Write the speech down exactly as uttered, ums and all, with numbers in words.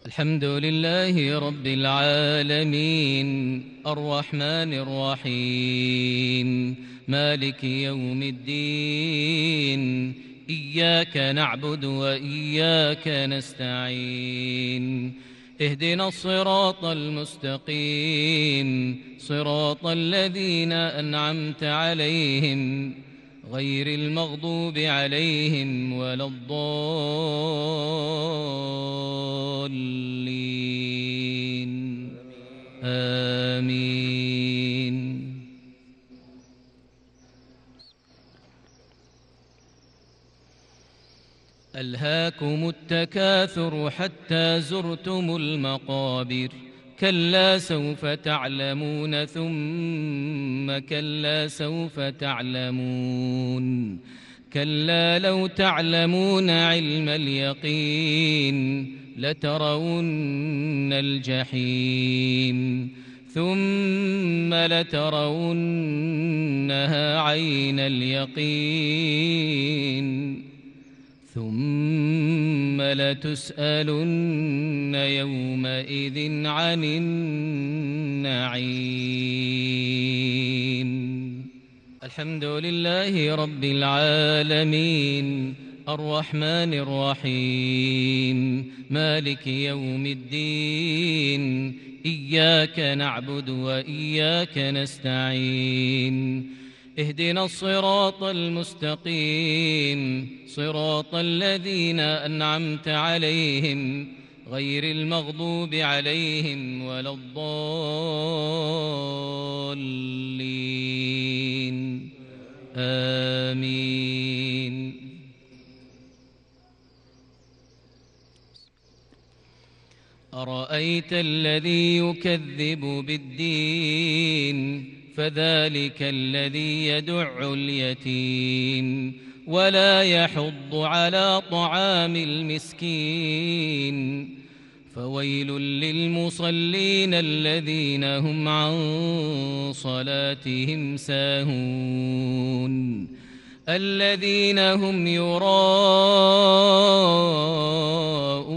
الحمد لله رب العالمين الرحمن الرحيم مالك يوم الدين إياك نعبد وإياك نستعين اهدنا الصراط المستقيم صراط الذين أنعمت عليهم غير المغضوب عليهم ولا الضالين آمين. ألهاكم التكاثر حتى زرتم المقابر كلا سوف تعلمون ثم كلا سوف تعلمون كلا لو تعلمون علم اليقين لترون الجحيم ثم لترونها عين اليقين ثم لتسألن يومئذ عن النعيم. الحمد لله رب العالمين الرحمن الرحيم مالك يوم الدين إياك نعبد وإياك نستعين اهدنا الصراط المستقيم صراط الذين أنعمت عليهم غير المغضوب عليهم ولا الضالين آمين. أرأيت الذي يكذب بالدين فذلك الذي يدع اليتيم ولا يحض على طعام المسكين فويل للمصلين الذين هم عن صلاتهم ساهون الذين هم يراءون